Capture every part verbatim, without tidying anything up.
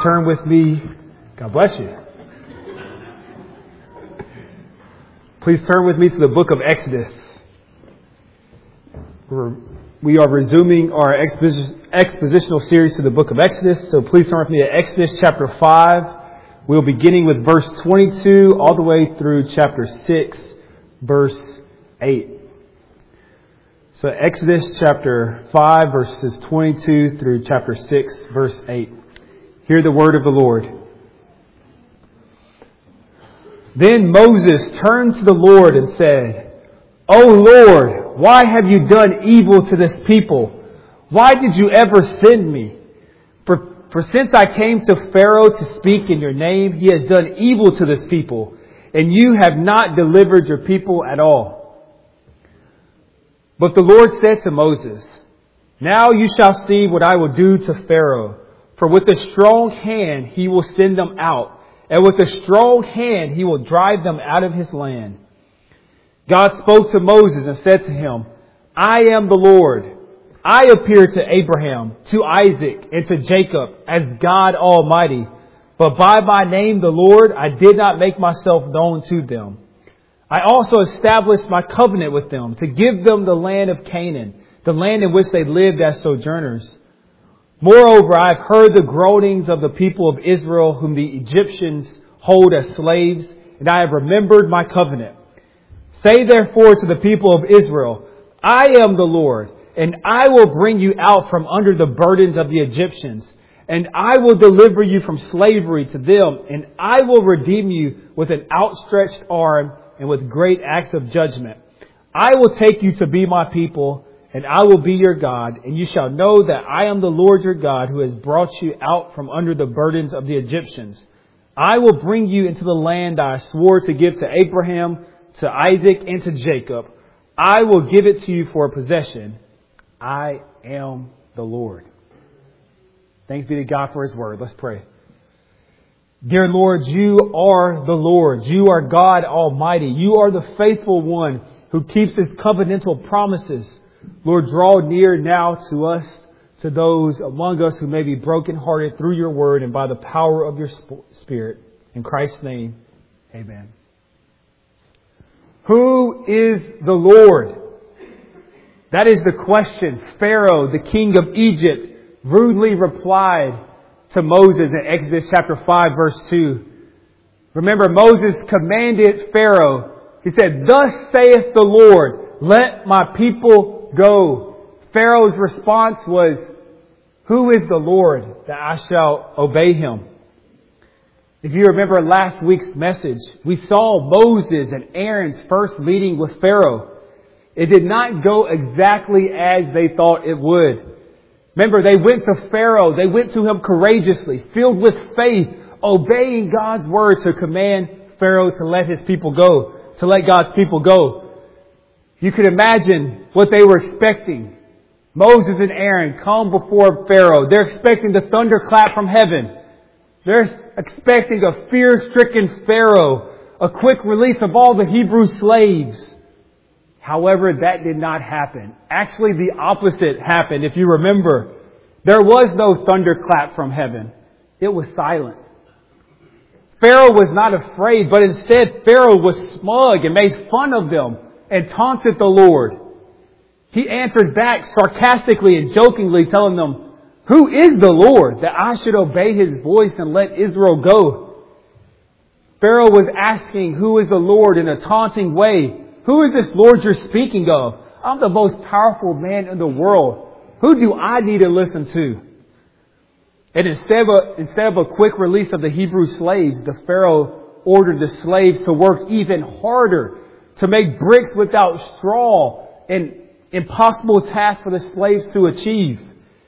turn with me. God bless you. Please turn with me to the book of Exodus. We're, we are resuming our exposi- expositional series to the book of Exodus. So please turn with me to Exodus chapter five. We'll be beginning with verse twenty-two all the way through chapter six, verse eight. So Exodus chapter five, verses twenty-two through chapter six, verse eight. Hear the word of the Lord. Then Moses turned to the Lord and said, O Lord, why have you done evil to this people? Why did you ever send me? For, for since I came to Pharaoh to speak in your name, he has done evil to this people, and you have not delivered your people at all. But the Lord said to Moses, Now you shall see what I will do to Pharaoh, for with a strong hand he will send them out, and with a strong hand he will drive them out of his land. God spoke to Moses and said to him, I am the Lord. I appeared to Abraham, to Isaac, and to Jacob as God Almighty. But by my name, the Lord, I did not make myself known to them. I also established my covenant with them to give them the land of Canaan, the land in which they lived as sojourners. Moreover, I have heard the groanings of the people of Israel, whom the Egyptians hold as slaves, and I have remembered my covenant. Say therefore to the people of Israel, I am the Lord, and I will bring you out from under the burdens of the Egyptians, and I will deliver you from slavery to them, and I will redeem you with an outstretched arm and with great acts of judgment. I will take you to be my people, and I will be your God, and you shall know that I am the Lord your God, who has brought you out from under the burdens of the Egyptians. I will bring you into the land I swore to give to Abraham, to Isaac, and to Jacob. I will give it to you for a possession. I am the Lord. Thanks be to God for His word. Let's pray. Dear Lord, you are the Lord. You are God Almighty. You are the faithful one who keeps His covenantal promises. Lord, draw near now to us, to those among us who may be brokenhearted through your word and by the power of your Spirit. In Christ's name, amen. Who is the Lord? That is the question Pharaoh, the king of Egypt, rudely replied to Moses in Exodus chapter five, verse two. Remember, Moses commanded Pharaoh. He said, Thus saith the Lord, let my people go. Pharaoh's response was, Who is the Lord that I shall obey him? If you remember last week's message, we saw Moses and Aaron's first meeting with Pharaoh. It did not go exactly as they thought it would. Remember, they went to Pharaoh. They went to him courageously, filled with faith, obeying God's word to command Pharaoh to let his people go, to let God's people go. You could imagine what they were expecting. Moses and Aaron come before Pharaoh. They're expecting the thunderclap from heaven. They're expecting a fear-stricken Pharaoh, a quick release of all the Hebrew slaves. However, that did not happen. Actually, the opposite happened. If you remember, there was no thunderclap from heaven. It was silent. Pharaoh was not afraid, but instead Pharaoh was smug and made fun of them and taunted the Lord. He answered back sarcastically and jokingly, telling them, Who is the Lord that I should obey His voice and let Israel go? Pharaoh was asking, Who is the Lord in a taunting way. Who is this Lord you're speaking of? I'm the most powerful man in the world. Who do I need to listen to? And instead of a, instead of a quick release of the Hebrew slaves, the Pharaoh ordered the slaves to work even harder, to make bricks without straw, an impossible task for the slaves to achieve.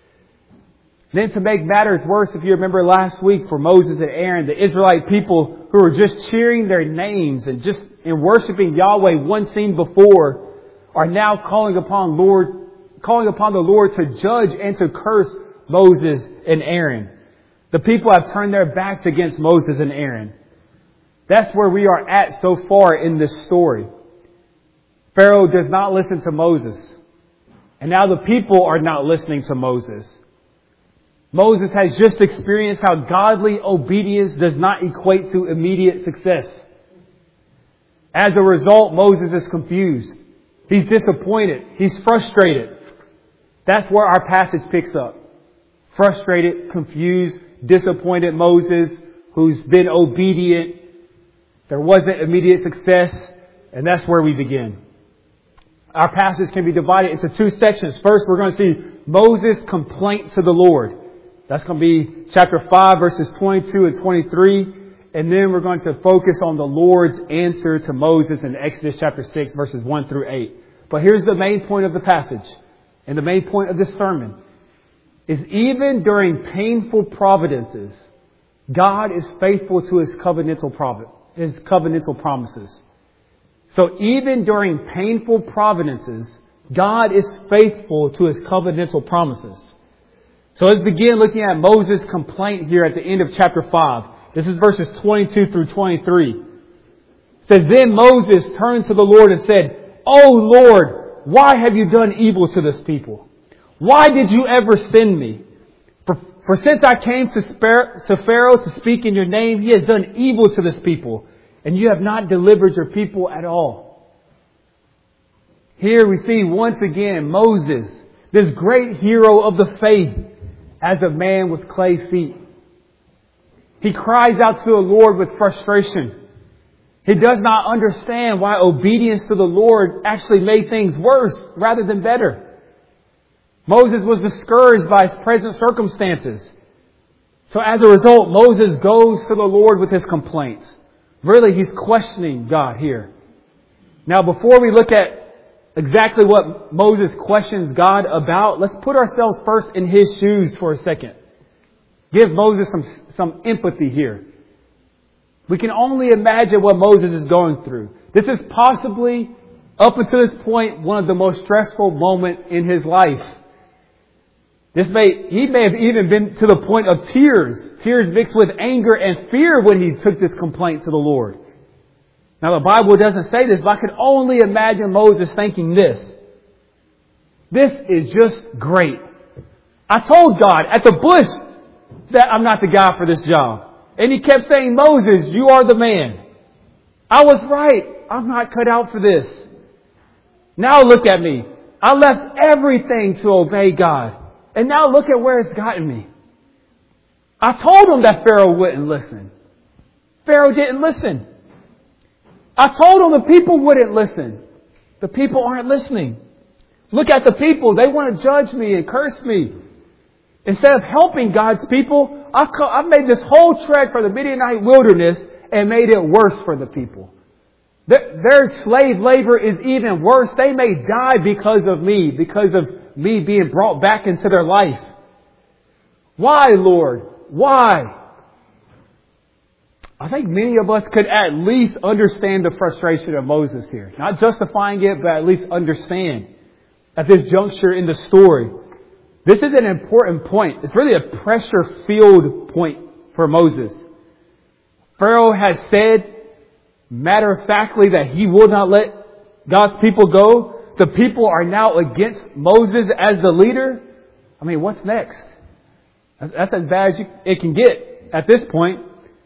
Then to make matters worse, if you remember last week for Moses and Aaron, the Israelite people who were just cheering their names and just in worshiping Yahweh one scene before, are now calling upon Lord, calling upon the Lord to judge and to curse Moses and Aaron. The people have turned their backs against Moses and Aaron. That's where we are at so far in this story. Pharaoh does not listen to Moses. And now the people are not listening to Moses. Moses has just experienced how godly obedience does not equate to immediate success. As a result, Moses is confused. He's disappointed. He's frustrated. That's where our passage picks up. Frustrated, confused, disappointed Moses, who's been obedient. There wasn't immediate success, and that's where we begin. Our passage can be divided into two sections. First, we're going to see Moses' complaint to the Lord. That's going to be chapter five, verses twenty-two and twenty-three. And then we're going to focus on the Lord's answer to Moses in Exodus chapter six, verses one through eight. But here's the main point of the passage, and the main point of this sermon, is even during painful providences, God is faithful to His covenantal providence, His covenantal promises. So even during painful providences, God is faithful to His covenantal promises. So let's begin looking at Moses' complaint here at the end of chapter five. This is verses twenty-two through twenty-three. It says, Then Moses turned to the Lord and said, O Lord, why have you done evil to this people? Why did you ever send me? For, for since I came to, spare, to Pharaoh to speak in your name, he has done evil to this people, and you have not delivered your people at all. Here we see once again Moses, this great hero of the faith, as a man with clay feet. He cries out to the Lord with frustration. He does not understand why obedience to the Lord actually made things worse rather than better. Moses was discouraged by his present circumstances. So as a result, Moses goes to the Lord with his complaints. Really, he's questioning God here. Now, before we look at exactly what Moses questions God about, let's put ourselves first in his shoes for a second. Give Moses some, some empathy here. We can only imagine what Moses is going through. This is possibly, up until this point, one of the most stressful moments in his life. This may, he may have even been to the point of tears. Tears mixed with anger and fear when he took this complaint to the Lord. Now the Bible doesn't say this, but I can only imagine Moses thinking this. This is just great. I told God at the bush that I'm not the guy for this job. And He kept saying, Moses, you are the man. I was right. I'm not cut out for this. Now look at me. I left everything to obey God. And now look at where it's gotten me. I told him that Pharaoh wouldn't listen. Pharaoh didn't listen. I told them the people wouldn't listen. The people aren't listening. Look at the people. They want to judge me and curse me. Instead of helping God's people, I've, co- I've made this whole trek for the Midianite wilderness and made it worse for the people. Their, their slave labor is even worse. They may die because of me, because of me being brought back into their life. Why, Lord? Why? I think many of us could at least understand the frustration of Moses here. Not justifying it, but at least understand at this juncture in the story. This is an important point. It's really a pressure-filled point for Moses. Pharaoh has said, matter-of-factly, that he will not let God's people go. The people are now against Moses as the leader. I mean, what's next? That's as bad as it can get at this point.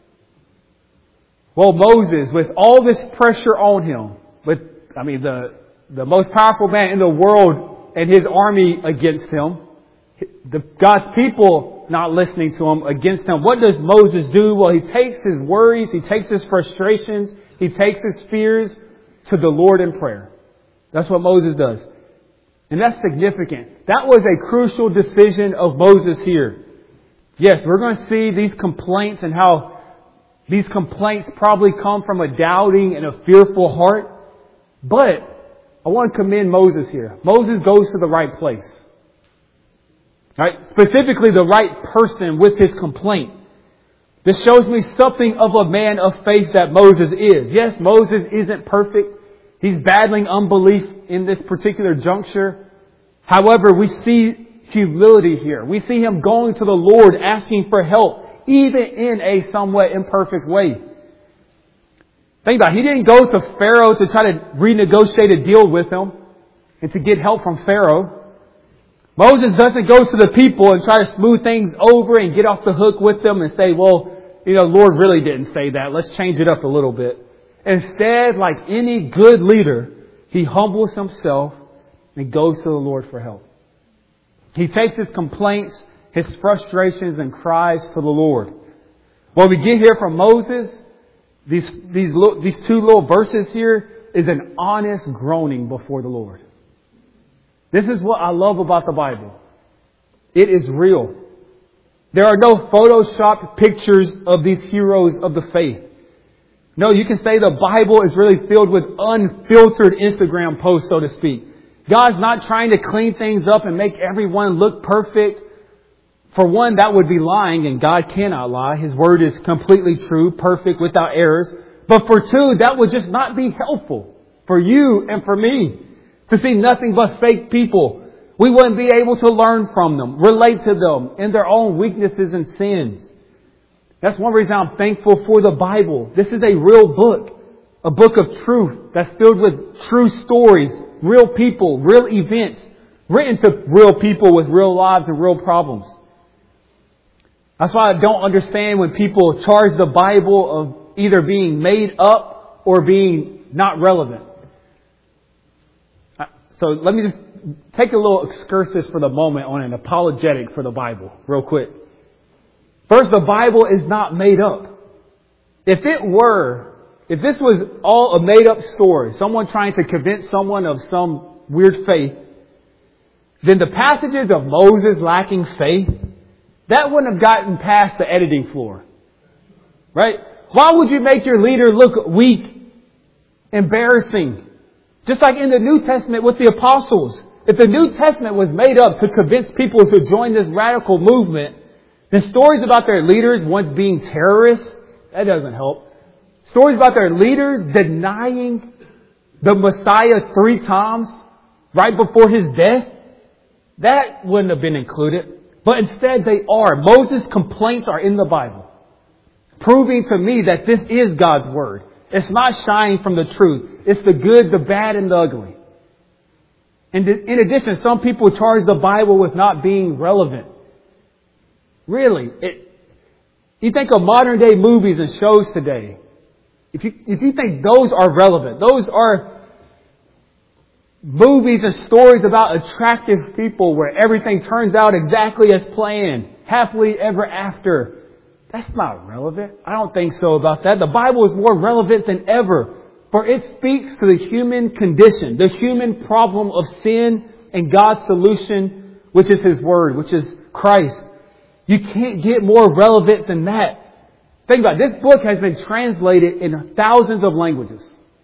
Well, Moses, with all this pressure on him, with, I mean, the, the most powerful man in the world and his army against him, the God's people not listening to him, against him, what does Moses do? Well, he takes his worries, he takes his frustrations, he takes his fears to the Lord in prayer. That's what Moses does. And that's significant. That was a crucial decision of Moses here. Yes, we're going to see these complaints and how these complaints probably come from a doubting and a fearful heart. But I want to commend Moses here. Moses goes to the right place. Right? Specifically the right person with his complaint. This shows me something of a man of faith that Moses is. Yes, Moses isn't perfect. He's battling unbelief in this particular juncture. However, we see humility here. We see him going to the Lord asking for help, even in a somewhat imperfect way. Think about it. He didn't go to Pharaoh to try to renegotiate a deal with him and to get help from Pharaoh. Moses doesn't go to the people and try to smooth things over and get off the hook with them and say, well, you know, Lord really didn't say that. Let's change it up a little bit. Instead, like any good leader, he humbles himself and goes to the Lord for help. He takes his complaints, his frustrations, and cries to the Lord. What we get here from Moses, these, these, these two little verses here, is an honest groaning before the Lord. This is what I love about the Bible. It is real. There are no photoshopped pictures of these heroes of the faith. No, you can say the Bible is really filled with unfiltered Instagram posts, so to speak. God's not trying to clean things up and make everyone look perfect. For one, that would be lying, and God cannot lie. His word is completely true, perfect, without errors. But for two, that would just not be helpful for you and for me to see nothing but fake people. We wouldn't be able to learn from them, relate to them in their own weaknesses and sins. That's one reason I'm thankful for the Bible. This is a real book, a book of truth that's filled with true stories, real people, real events, written to real people with real lives and real problems. That's why I don't understand when people charge the Bible of either being made up or being not relevant. So let me just take a little excursus for the moment on an apologetic for the Bible, real quick. First, the Bible is not made up. If it were, if this was all a made up story, someone trying to convince someone of some weird faith, then the passages of Moses lacking faith, that wouldn't have gotten past the editing floor. Right? Why would you make your leader look weak, embarrassing? Just like in the New Testament with the apostles. If the New Testament was made up to convince people to join this radical movement, then stories about their leaders once being terrorists, that doesn't help. Stories about their leaders denying the Messiah three times right before his death, that wouldn't have been included. But instead they are. Moses' complaints are in the Bible, proving to me that this is God's word. It's not shying from the truth. It's the good, the bad, and the ugly. And in addition, some people charge the Bible with not being relevant. Really, it, you think of modern day movies and shows today. If you, if you think those are relevant, those are movies and stories about attractive people where everything turns out exactly as planned, happily ever after. That's not relevant. I don't think so about that. The Bible is more relevant than ever, for it speaks to the human condition, the human problem of sin and God's solution, which is His Word, which is Christ. You can't get more relevant than that. Think about it. This book has been translated in thousands of languages,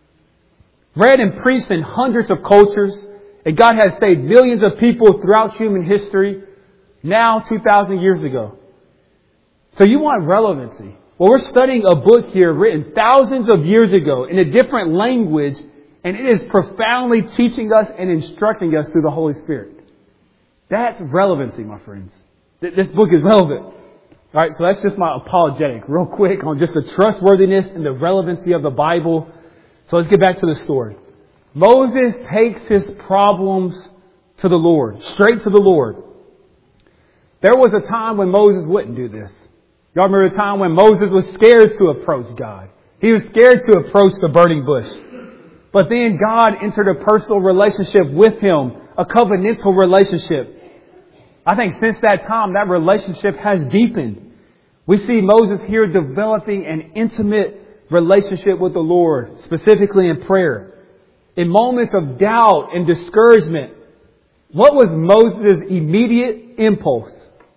read and preached in hundreds of cultures, and God has saved millions of people throughout human history, now two thousand years ago. So you want relevancy. Well, we're studying a book here written thousands of years ago in a different language, and it is profoundly teaching us and instructing us through the Holy Spirit. That's relevancy, my friends. This book is relevant. All right, so that's just my apologetic real quick on just the trustworthiness and the relevancy of the Bible. So let's get back to the story. Moses takes his problems to the Lord, straight to the Lord. There was a time when Moses wouldn't do this. Y'all remember the time when Moses was scared to approach God. He was scared to approach the burning bush. But then God entered a personal relationship with him, a covenantal relationship. I think since that time, that relationship has deepened. We see Moses here developing an intimate relationship with the Lord, specifically in prayer. In moments of doubt and discouragement, what was Moses' immediate impulse?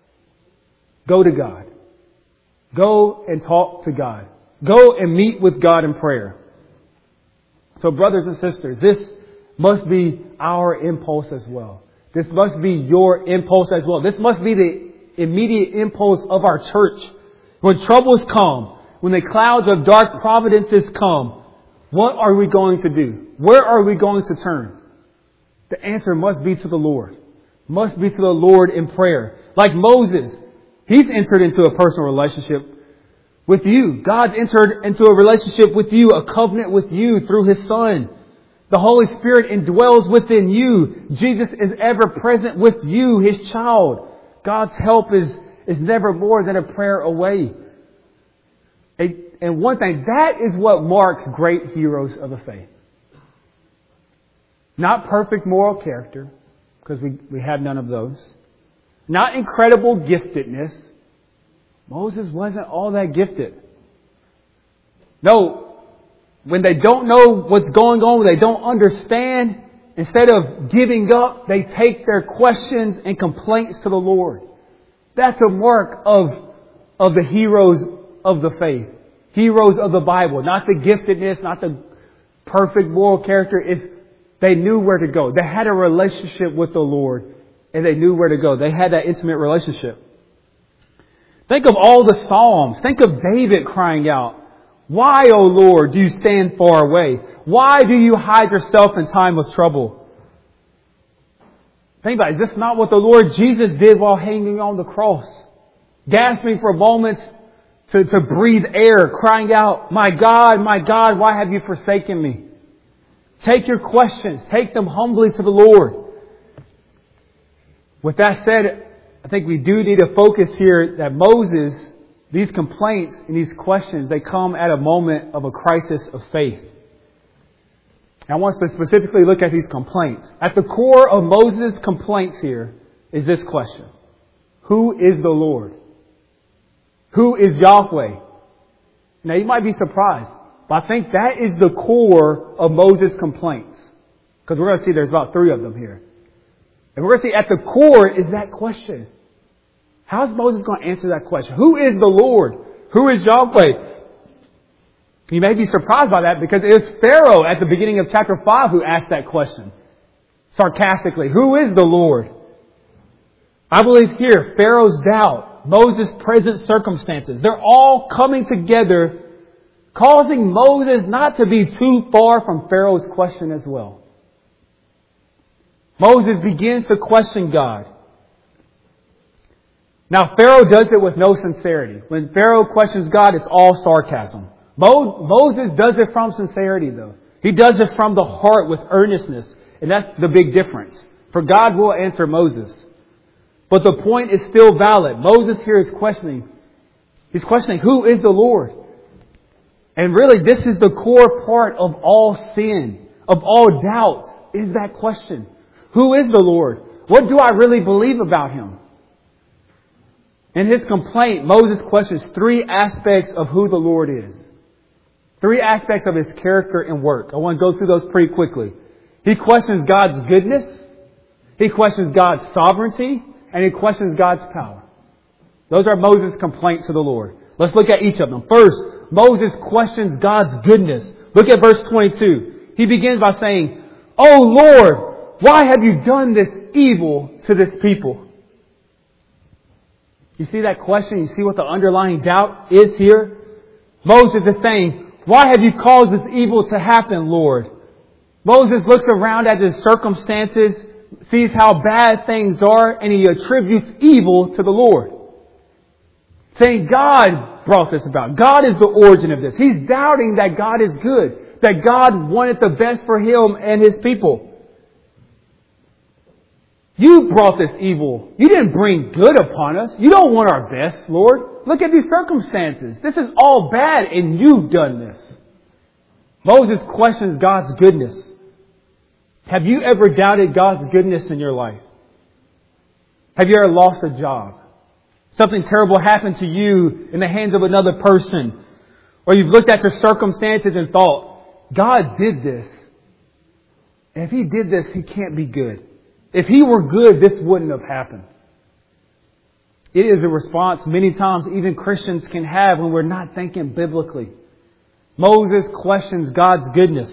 Go to God. Go and talk to God. Go and meet with God in prayer. So brothers and sisters, this must be our impulse as well. This must be your impulse as well. This must be the immediate impulse of our church. When troubles come, when the clouds of dark providences come, what are we going to do? Where are we going to turn? The answer must be to the Lord. Must be to the Lord in prayer. Like Moses, he's entered into a personal relationship with you. God's entered into a relationship with you, a covenant with you through His Son. The Holy Spirit indwells within you. Jesus is ever present with you, His child. God's help is, is never more than a prayer away. And one thing, that is what marks great heroes of the faith. Not perfect moral character, because we, we have none of those. Not incredible giftedness. Moses wasn't all that gifted. No, when they don't know what's going on, when they don't understand, instead of giving up, they take their questions and complaints to the Lord. That's a mark of, of the heroes of the faith. Heroes of the Bible. Not the giftedness, not the perfect moral character. It's, they knew where to go. They had a relationship with the Lord and they knew where to go. They had that intimate relationship. Think of all the Psalms. Think of David crying out, "Why, O Lord, do you stand far away? Why do you hide yourself in time of trouble?" Think about it. Is this not what the Lord Jesus did while hanging on the cross? Gasping for moments to, to breathe air, crying out, "My God, my God, why have you forsaken me?" Take your questions. Take them humbly to the Lord. With that said, I think we do need to focus here that Moses, these complaints and these questions, they come at a moment of a crisis of faith. I want us to specifically look at these complaints. At the core of Moses' complaints here is this question. Who is the Lord? Who is Yahweh? Now you might be surprised, but I think that is the core of Moses' complaints. Because we're going to see there's about three of them here. And we're going to see at the core is that question. How is Moses going to answer that question? Who is the Lord? Who is Yahweh? You may be surprised by that because it was Pharaoh at the beginning of chapter five who asked that question. Sarcastically, who is the Lord? I believe here, Pharaoh's doubt, Moses' present circumstances, they're all coming together, causing Moses not to be too far from Pharaoh's question as well. Moses begins to question God. Now, Pharaoh does it with no sincerity. When Pharaoh questions God, it's all sarcasm. Mo- Moses does it from sincerity, though. He does it from the heart with earnestness. And that's the big difference. For God will answer Moses. But the point is still valid. Moses here is questioning. He's questioning, who is the Lord? And really, this is the core part of all sin, of all doubts, is that question. Who is the Lord? What do I really believe about Him? In his complaint, Moses questions three aspects of who the Lord is. Three aspects of His character and work. I want to go through those pretty quickly. He questions God's goodness. He questions God's sovereignty. And he questions God's power. Those are Moses' complaints to the Lord. Let's look at each of them. First, Moses questions God's goodness. Look at verse twenty-two. He begins by saying, "O Lord, why have you done this evil to this people?" You see that question? You see what the underlying doubt is here? Moses is saying, "Why have you caused this evil to happen, Lord?" Moses looks around at his circumstances, sees how bad things are, and he attributes evil to the Lord. Saying God brought this about. God is the origin of this. He's doubting that God is good. That God wanted the best for him and His people. You brought this evil. You didn't bring good upon us. You don't want our best, Lord. Look at these circumstances. This is all bad and you've done this. Moses questions God's goodness. Have you ever doubted God's goodness in your life? Have you ever lost a job? Something terrible happened to you in the hands of another person. Or you've looked at your circumstances and thought, God did this. And if He did this, He can't be good. If He were good, this wouldn't have happened. It is a response many times even Christians can have when we're not thinking biblically. Moses questions God's goodness.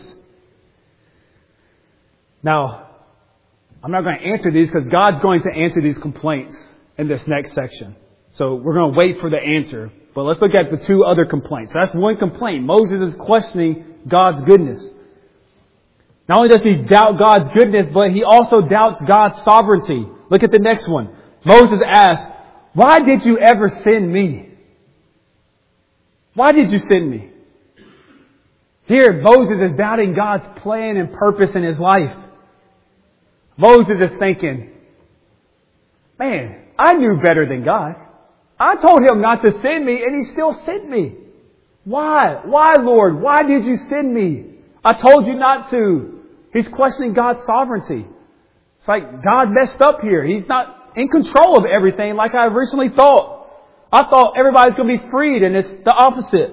Now, I'm not going to answer these because God's going to answer these complaints in this next section. So we're going to wait for the answer. But let's look at the two other complaints. So that's one complaint. Moses is questioning God's goodness. Not only does he doubt God's goodness, but he also doubts God's sovereignty. Look at the next one. Moses asks, "Why did you ever send me? Why did you send me?" Here, Moses is doubting God's plan and purpose in his life. Moses is thinking, man, I knew better than God. I told him not to send me, and he still sent me. Why? Why, Lord? Why did you send me? I told you not to. He's questioning God's sovereignty. It's like God messed up here. He's not in control of everything like I originally thought. I thought everybody's going to be freed, and it's the opposite.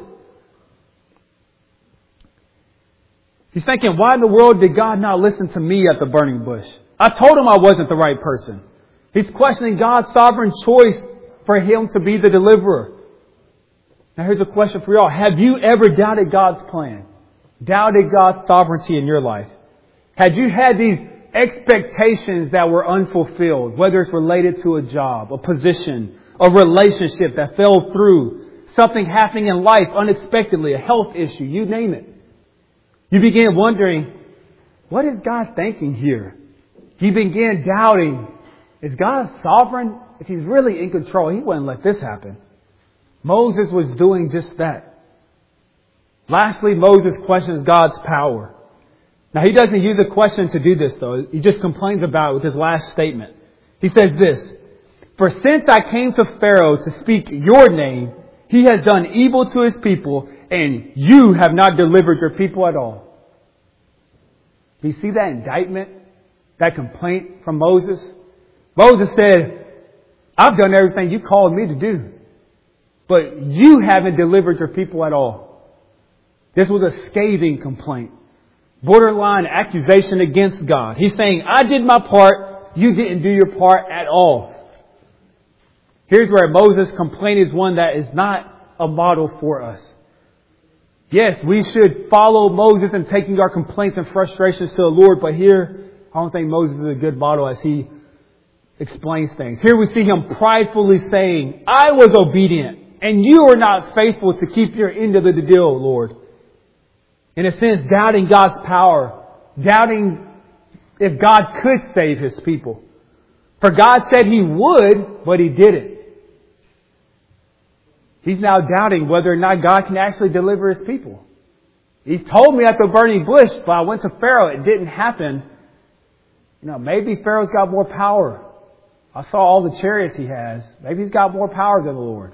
He's thinking, why in the world did God not listen to me at the burning bush? I told him I wasn't the right person. He's questioning God's sovereign choice for him to be the deliverer. Now here's a question for y'all. Have you ever doubted God's plan? Doubted God's sovereignty in your life? Had you had these expectations that were unfulfilled, whether it's related to a job, a position, a relationship that fell through, something happening in life unexpectedly, a health issue, you name it. You begin wondering, what is God thinking here? You begin doubting, is God sovereign? If He's really in control, He wouldn't let this happen. Moses was doing just that. Lastly, Moses questions God's power. Now, he doesn't use a question to do this, though. He just complains about it with his last statement. He says this, "For since I came to Pharaoh to speak your name, he has done evil to his people, and you have not delivered your people at all." Do you see that indictment, that complaint from Moses? Moses said, I've done everything you called me to do, but you haven't delivered your people at all. This was a scathing complaint. Borderline accusation against God. He's saying, I did my part, you didn't do your part at all. Here's where Moses' complaint is one that is not a model for us. Yes, we should follow Moses in taking our complaints and frustrations to the Lord, but here, I don't think Moses is a good model as he explains things. Here we see him pridefully saying, I was obedient, and you are not faithful to keep your end of the deal, Lord. In a sense, doubting God's power, doubting if God could save His people. For God said He would, but He didn't. He's now doubting whether or not God can actually deliver His people. He told me at the burning bush, but I went to Pharaoh. It didn't happen. You know, maybe Pharaoh's got more power. I saw all the chariots he has. Maybe he's got more power than the Lord.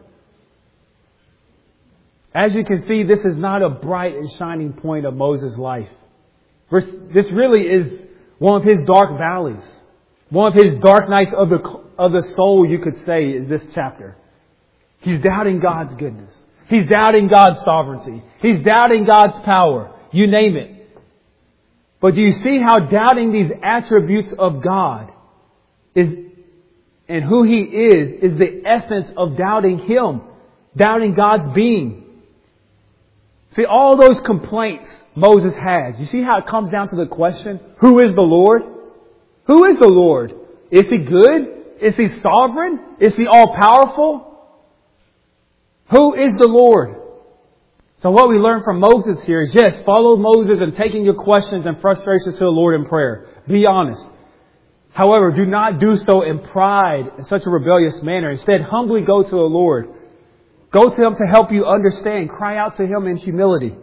As you can see, this is not a bright and shining point of Moses' life. This really is one of his dark valleys. One of his dark nights of the, of the soul, you could say, is this chapter. He's doubting God's goodness. He's doubting God's sovereignty. He's doubting God's power. You name it. But do you see how doubting these attributes of God is, and who He is, is the essence of doubting Him, doubting God's being. See, all those complaints Moses has, you see how it comes down to the question, who is the Lord? Who is the Lord? Is He good? Is He sovereign? Is He all-powerful? Who is the Lord? So what we learn from Moses here is, yes, follow Moses in taking your questions and frustrations to the Lord in prayer. Be honest. However, do not do so in pride, in such a rebellious manner. Instead, humbly go to the Lord. Go to Him to help you understand. Cry out to Him in humility.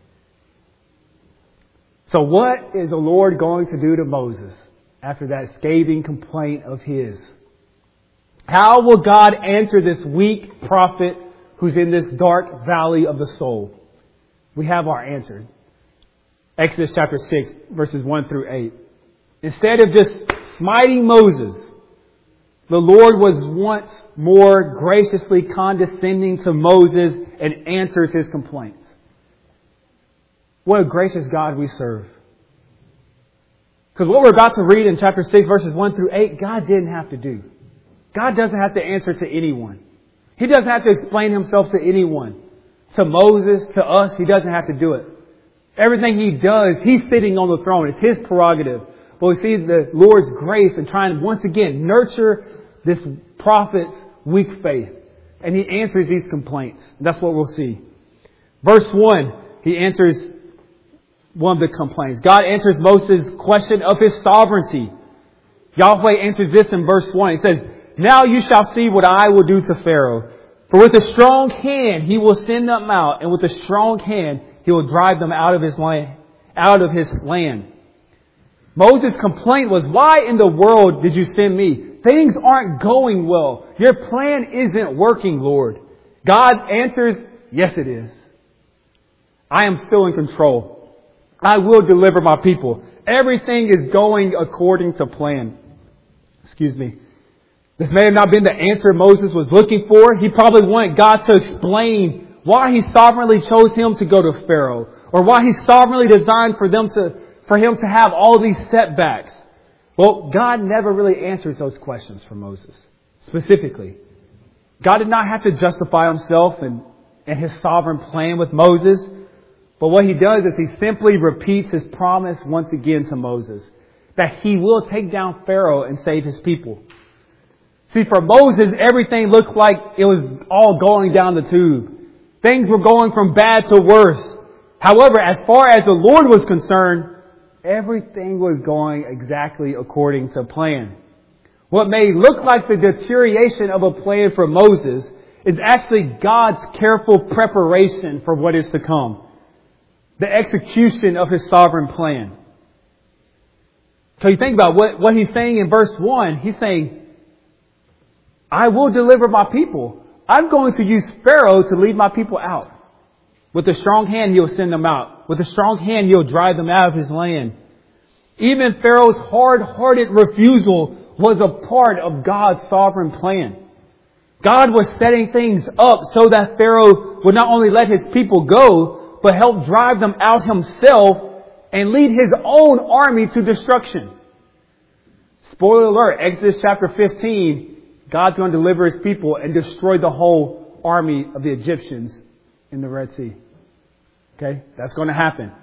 So what is the Lord going to do to Moses after that scathing complaint of his? How will God answer this weak prophet who's in this dark valley of the soul? We have our answer. Exodus chapter six, verses one through eight. Instead of just smiting Moses, the Lord was once more graciously condescending to Moses and answers his complaints. What a gracious God we serve. Because what we're about to read in chapter six, verses one through eight, God didn't have to do. God doesn't have to answer to anyone. He doesn't have to explain Himself to anyone. To Moses, to us, He doesn't have to do it. Everything He does, He's sitting on the throne. It's His prerogative. But we see the Lord's grace in trying to once again nurture this prophet's weak faith. And He answers these complaints. That's what we'll see. Verse one, He answers one of the complaints. God answers Moses' question of His sovereignty. Yahweh answers this in verse one. He says, "Now you shall see what I will do to Pharaoh. For with a strong hand he will send them out, and with a strong hand He will drive them out of his land, out of his land. Moses' complaint was, why in the world did you send me? Things aren't going well. Your plan isn't working, Lord. God answers, yes, it is. I am still in control. I will deliver my people. Everything is going according to plan. Excuse me. This may have not been the answer Moses was looking for. He probably wanted God to explain why He sovereignly chose him to go to Pharaoh, or why He sovereignly designed for them to, for him to have all these setbacks. Well, God never really answers those questions for Moses, specifically. God did not have to justify Himself and, and His sovereign plan with Moses. But what He does is He simply repeats His promise once again to Moses, that He will take down Pharaoh and save His people. See, for Moses, everything looked like it was all going down the tube. Things were going from bad to worse. However, as far as the Lord was concerned, everything was going exactly according to plan. What may look like the deterioration of a plan for Moses is actually God's careful preparation for what is to come. The execution of His sovereign plan. So you think about what, what He's saying in verse one. He's saying, I will deliver my people. I'm going to use Pharaoh to lead my people out. With a strong hand, He'll send them out. With a strong hand, He'll drive them out of His land. Even Pharaoh's hard-hearted refusal was a part of God's sovereign plan. God was setting things up so that Pharaoh would not only let his people go, but help drive them out himself and lead his own army to destruction. Spoiler alert, Exodus chapter fifteen, God's going to deliver His people and destroy the whole army of the Egyptians in the Red Sea. Okay, that's going to happen.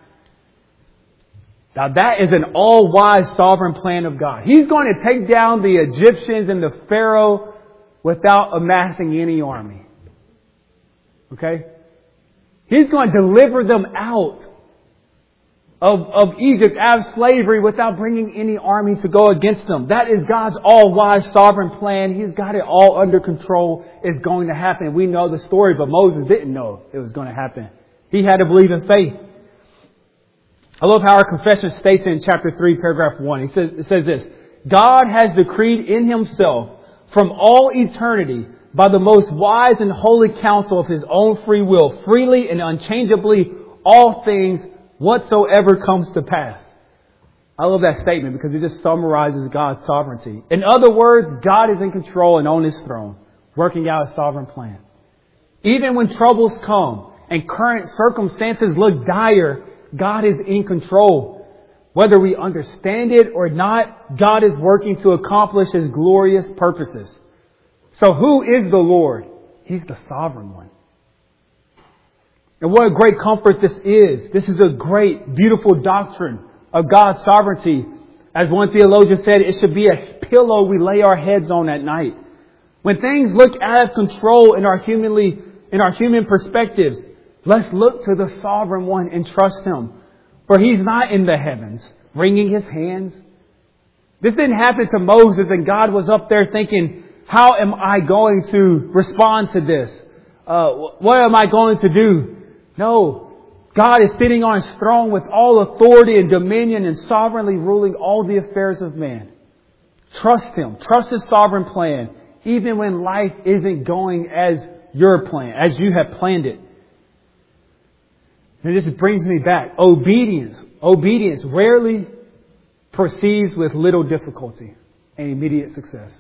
Now that is an all-wise sovereign plan of God. He's going to take down the Egyptians and the Pharaoh without amassing any army. Okay? He's going to deliver them out of, of Egypt out of slavery without bringing any army to go against them. That is God's all-wise sovereign plan. He's got it all under control. It's going to happen. We know the story, but Moses didn't know it was going to happen. He had to believe in faith. I love how our confession states in chapter three, paragraph one. He says, it says this, God has decreed in Himself from all eternity by the most wise and holy counsel of His own free will, freely and unchangeably, all things whatsoever comes to pass. I love that statement because it just summarizes God's sovereignty. In other words, God is in control and on His throne, working out His sovereign plan. Even when troubles come and current circumstances look dire, God is in control. Whether we understand it or not, God is working to accomplish His glorious purposes. So who is the Lord? He's the sovereign one. And what a great comfort this is. This is a great, beautiful doctrine of God's sovereignty. As one theologian said, it should be a pillow we lay our heads on at night. When things look out of control in our humanly, in our human perspectives, let's look to the sovereign one and trust Him. For He's not in the heavens, wringing His hands. This didn't happen to Moses and God was up there thinking, how am I going to respond to this? Uh, what am I going to do? No. God is sitting on His throne with all authority and dominion and sovereignly ruling all the affairs of man. Trust Him. Trust His sovereign plan, even when life isn't going as your plan, as you have planned it. And this brings me back. Obedience. Obedience rarely proceeds with little difficulty and immediate success.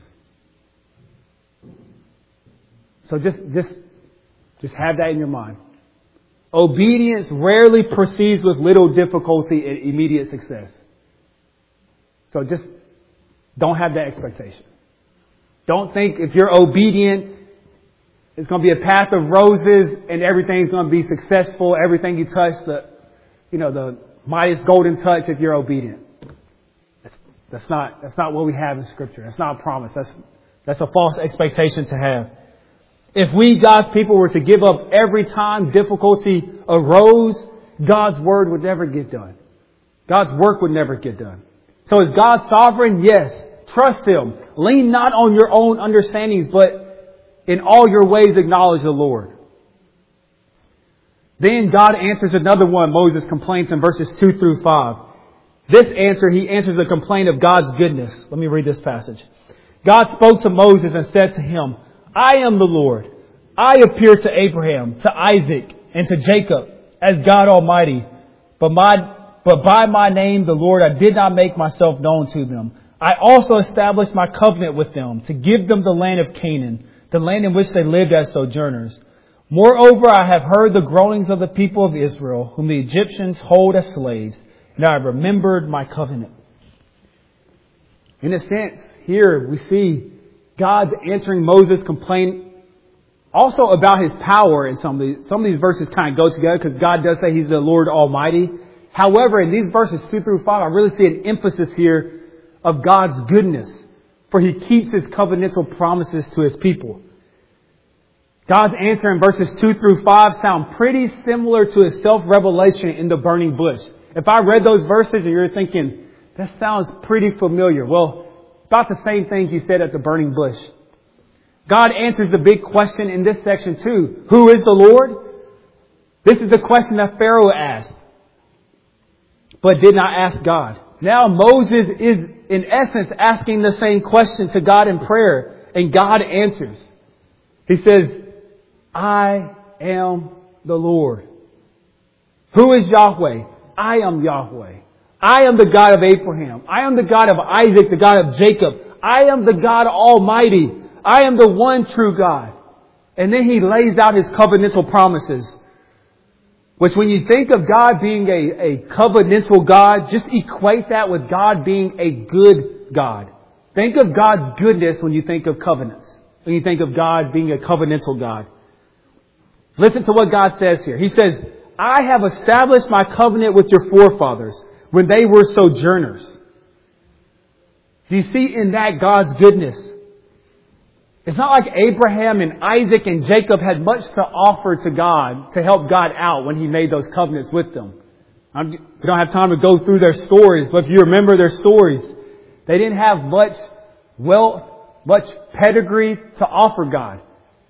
So just, just, just have that in your mind. Obedience rarely proceeds with little difficulty and immediate success. So just don't have that expectation. Don't think if you're obedient, it's going to be a path of roses and everything's going to be successful. Everything you touch, the, you know, the Midas golden touch if you're obedient. That's, that's not, that's not what we have in Scripture. That's not a promise. That's, that's a false expectation to have. If we, God's people, were to give up every time difficulty arose, God's word would never get done. God's work would never get done. So is God sovereign? Yes. Trust Him. Lean not on your own understandings, but in all your ways acknowledge the Lord. Then God answers another one of Moses' complaints in verses two through five. This answer, he answers a complaint of God's goodness. Let me read this passage. God spoke to Moses and said to him, I am the Lord. I appeared to Abraham, to Isaac, and to Jacob as God Almighty. But my, but by my name, the Lord, I did not make myself known to them. I also established my covenant with them to give them the land of Canaan, the land in which they lived as sojourners. Moreover, I have heard the groanings of the people of Israel, whom the Egyptians hold as slaves, and I have remembered my covenant. In a sense, here we see God's answering Moses' complaint also about his power in some of these. Some of these verses kind of go together because God does say He's the Lord Almighty. However, in these verses two through five, I really see an emphasis here of God's goodness, for He keeps His covenantal promises to His people. God's answer in verses two through five sound pretty similar to His self-revelation in the burning bush. If I read those verses and you're thinking, that sounds pretty familiar. Well, about the same thing He said at the burning bush. God answers the big question in this section too. Who is the Lord? This is the question that Pharaoh asked, but did not ask God. Now Moses is in essence asking the same question to God in prayer, and God answers. He says, I am the Lord. Who is Yahweh? I am Yahweh. I am the God of Abraham. I am the God of Isaac, the God of Jacob. I am the God Almighty. I am the one true God. And then He lays out His covenantal promises, which when you think of God being a, a covenantal God, just equate that with God being a good God. Think of God's goodness when you think of covenants. When you think of God being a covenantal God. Listen to what God says here. He says, I have established my covenant with your forefathers when they were sojourners. Do you see in that God's goodness? It's not like Abraham and Isaac and Jacob had much to offer to God to help God out when He made those covenants with them. I'm, we don't have time to go through their stories, but if you remember their stories, they didn't have much wealth, much pedigree to offer God.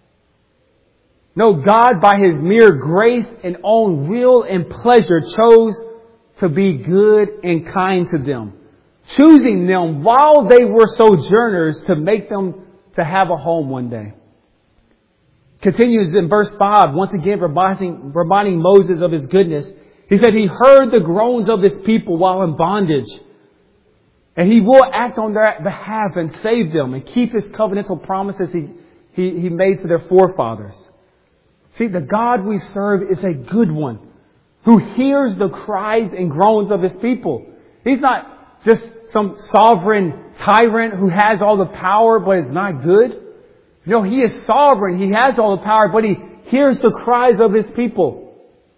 No, God, by His mere grace and own will and pleasure, chose to be good and kind to them, choosing them while they were sojourners to make them to have a home one day. Continues in verse five, once again reminding, reminding Moses of His goodness. He said He heard the groans of His people while in bondage, and He will act on their behalf and save them and keep His covenantal promises He, he, he made to their forefathers. See, the God we serve is a good one who hears the cries and groans of His people. He's not just some sovereign tyrant who has all the power but is not good. No, He is sovereign. He has all the power, but He hears the cries of His people.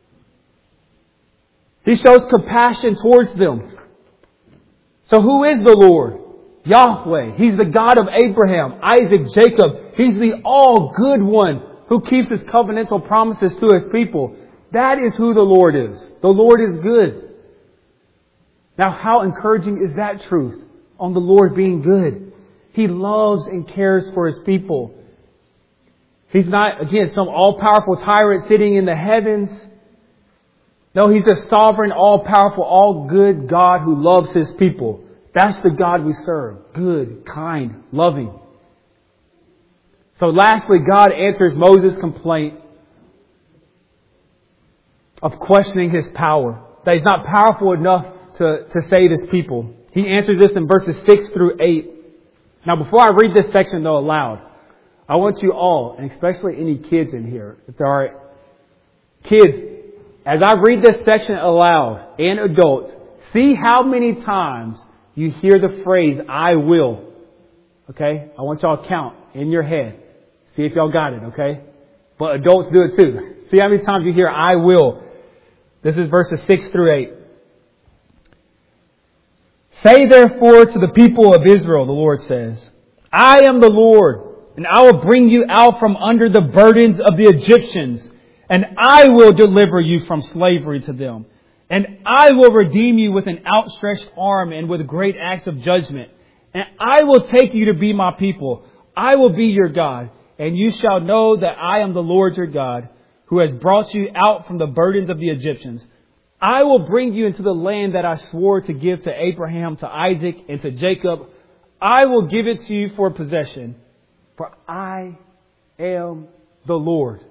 He shows compassion towards them. So who is the Lord? Yahweh. He's the God of Abraham, Isaac, Jacob. He's the all good one who keeps His covenantal promises to His people. That is who the Lord is. The Lord is good. Now, how encouraging is that truth on the Lord being good? He loves and cares for His people. He's not, again, some all-powerful tyrant sitting in the heavens. No, He's a sovereign, all-powerful, all-good God who loves His people. That's the God we serve. Good, kind, loving. So lastly, God answers Moses' complaint of questioning His power. That He's not powerful enough to, to save His people. He answers this in verses six through eight. Now before I read this section though aloud, I want you all, and especially any kids in here, if there are kids, as I read this section aloud, and adults, see how many times you hear the phrase, I will. Okay? I want y'all to count in your head. See if y'all got it, okay? But adults do it too. See how many times you hear, I will. This is verses six through eight. Say therefore to the people of Israel, the Lord says, I am the Lord, and I will bring you out from under the burdens of the Egyptians, and I will deliver you from slavery to them. And I will redeem you with an outstretched arm and with great acts of judgment. And I will take you to be my people. I will be your God, and you shall know that I am the Lord your God, who has brought you out from the burdens of the Egyptians. I will bring you into the land that I swore to give to Abraham, to Isaac, and to Jacob. I will give it to you for possession, for I am the Lord.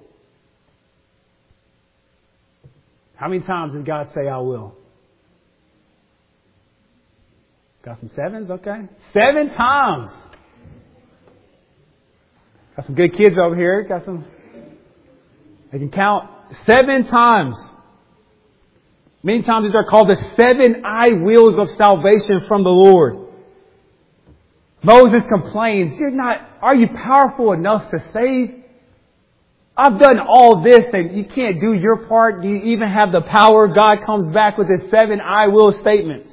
How many times did God say, I will? Got some sevens? Okay. Seven times. Got some good kids over here. Got some. They can count seven times. Many times these are called the seven I wills of salvation from the Lord. Moses complains, You're not, are you powerful enough to save? I've done all this and you can't do your part. Do you even have the power? God comes back with his seven I will statements.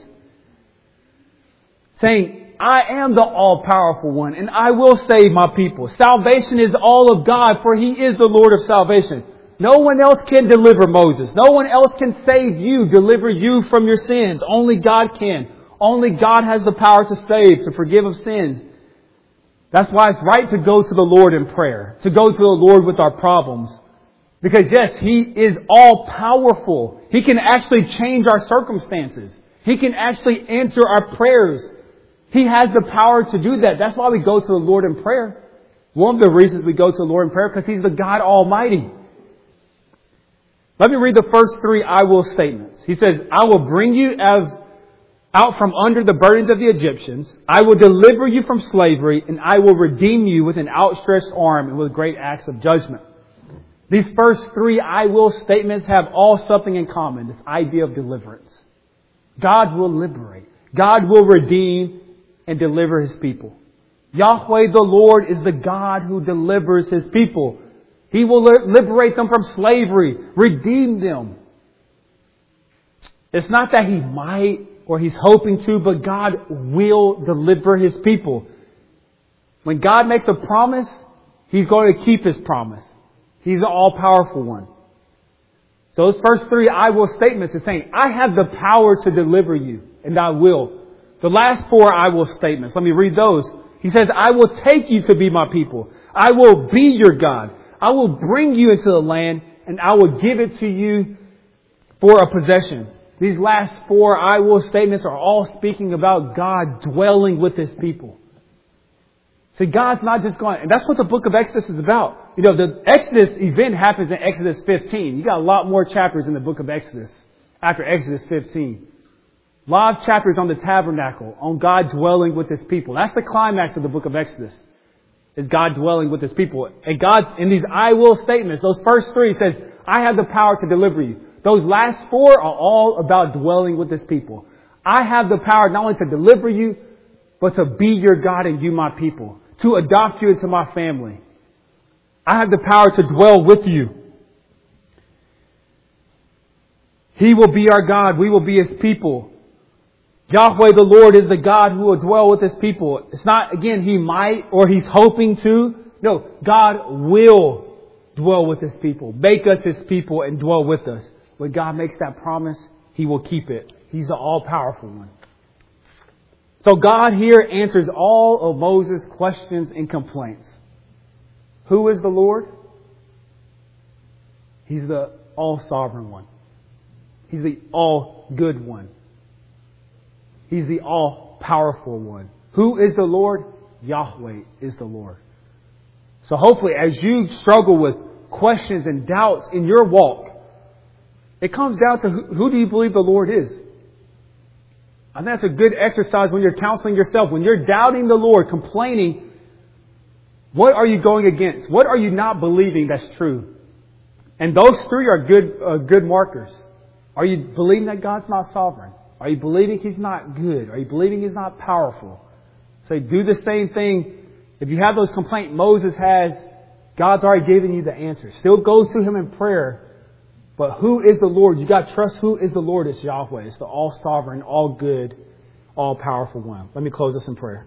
Saying, I am the all-powerful one and I will save my people. Salvation is all of God, for he is the Lord of salvation. No one else can deliver Moses. No one else can save you, deliver you from your sins. Only God can. Only God has the power to save, to forgive of sins. That's why it's right to go to the Lord in prayer, to go to the Lord with our problems. Because yes, he is all powerful. He can actually change our circumstances. He can actually answer our prayers. He has the power to do that. That's why we go to the Lord in prayer. One of the reasons we go to the Lord in prayer, because he's the God Almighty. Let me read the first three I will statements. He says, I will bring you as out from under the burdens of the Egyptians. I will deliver you from slavery, and I will redeem you with an outstretched arm and with great acts of judgment. These first three I will statements have all something in common. This idea of deliverance. God will liberate. God will redeem and deliver his people. Yahweh the Lord is the God who delivers his people. He will liberate them from slavery, redeem them. It's not that he might or he's hoping to, but God will deliver his people. When God makes a promise, he's going to keep his promise. He's the all-powerful one. So those first three I will statements is saying, I have the power to deliver you, and I will. The last four I will statements, let me read those. He says, I will take you to be my people. I will be your God. I will bring you into the land, and I will give it to you for a possession. These last four I will statements are all speaking about God dwelling with his people. See, God's not just going, and that's what the book of Exodus is about. You know, the Exodus event happens in Exodus fifteen. You got a lot more chapters in the book of Exodus after Exodus fifteen. A lot of chapters on the tabernacle, on God dwelling with his people. That's the climax of the book of Exodus. Is God dwelling with his people. And God, in these I will statements, those first three says, I have the power to deliver you. Those last four are all about dwelling with his people. I have the power not only to deliver you, but to be your God and you my people. To adopt you into my family. I have the power to dwell with you. He will be our God. We will be his people. Yahweh the Lord is the God who will dwell with his people. It's not, again, he might or he's hoping to. No, God will dwell with his people. Make us his people and dwell with us. When God makes that promise, he will keep it. He's the all-powerful one. So God here answers all of Moses' questions and complaints. Who is the Lord? He's the all-sovereign one. He's the all-good one. He's the all-powerful one. Who is the Lord? Yahweh is the Lord. So hopefully as you struggle with questions and doubts in your walk, it comes down to who, who do you believe the Lord is? And that's a good exercise when you're counseling yourself. When you're doubting the Lord, complaining, what are you going against? What are you not believing that's true? And those three are good, uh, good markers. Are you believing that God's not sovereign? Are you believing he's not good? Are you believing he's not powerful? So do the same thing. If you have those complaints Moses has, God's already given you the answer. Still go to him in prayer. But who is the Lord? You got to trust who is the Lord. It's Yahweh. It's the all sovereign, all good, all powerful one. Let me close this in prayer.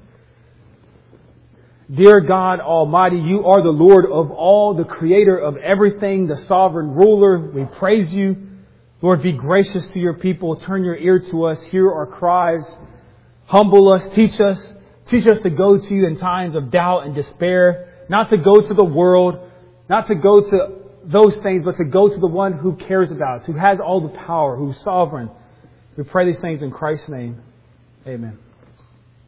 Dear God Almighty, you are the Lord of all, the creator of everything, the sovereign ruler. We praise you. Lord, be gracious to your people. Turn your ear to us. Hear our cries. Humble us. Teach us. Teach us to go to you in times of doubt and despair. Not to go to the world. Not to go to those things, but to go to the one who cares about us, who has all the power, who's sovereign. We pray these things in Christ's name. Amen.